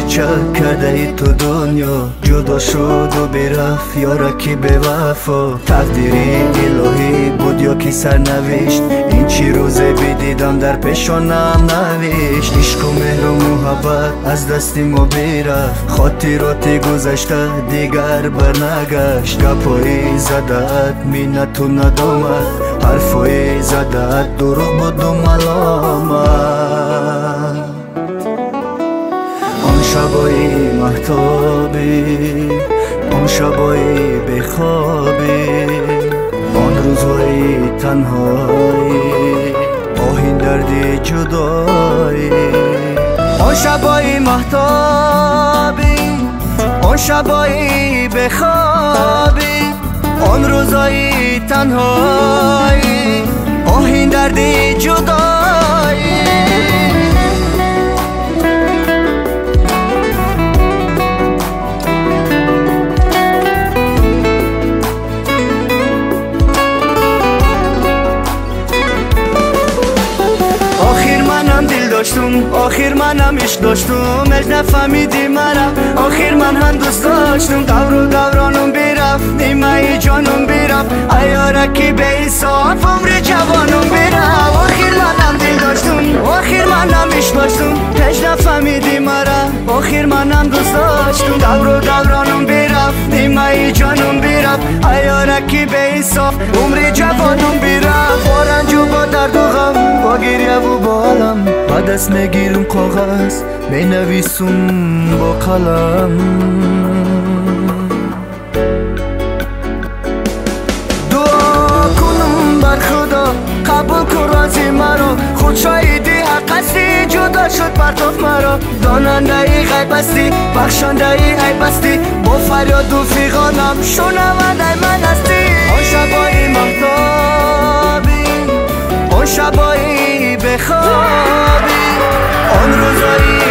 چه کرده ای تو دنیا جدا شد و برفت یارکی به وفا تقدیری الهی بود یا کی سرنوشت این چی روزه بدیدم در پیشانم نوشت عشق و مهر و محبت از دستی ما برفت خاطراتی گذشته دیگر برنگشت گپایی زدت مینتو ندامد حرفایی زدت دروغ بود و ملامت آن شبایی محتابی آن شبایی بخوابی آن روزهای تنهایی آهین دردی جدایی آن شبایی محتابی آن شبایی بخوابی آن روزهای تنهایی آهین دردی جدایی آخر منم عشق داشتم اج نفهمیدی مرا آخر من هم دوست داشتم دور و دورانم برفت نیمه جانم برفت ایارکی به حساب عمر جوانم برفت آخر منم دل داشتم آخر منم عشق داشتم اج نفهمیدی مرا آخر منم دوست داشتم دور و دورانم برفت نیمه جانم برفت ایارکی به حساب عمر جوانم برفت بارنج و با درد و غم با گریه و با علم با دست میگیرم کاغذ مینویسم با قلم دعا کنم بر خدا قبول کن رازی مرا خود شاهدی حق هستی جدا شد پرتاب مرا داننده ای غیب هستی بخشنده ای عیب هستی با فریاد و فیغانم شنونده من هستی آن شبایی محتابی آن شبایی بخوابی آن روزایی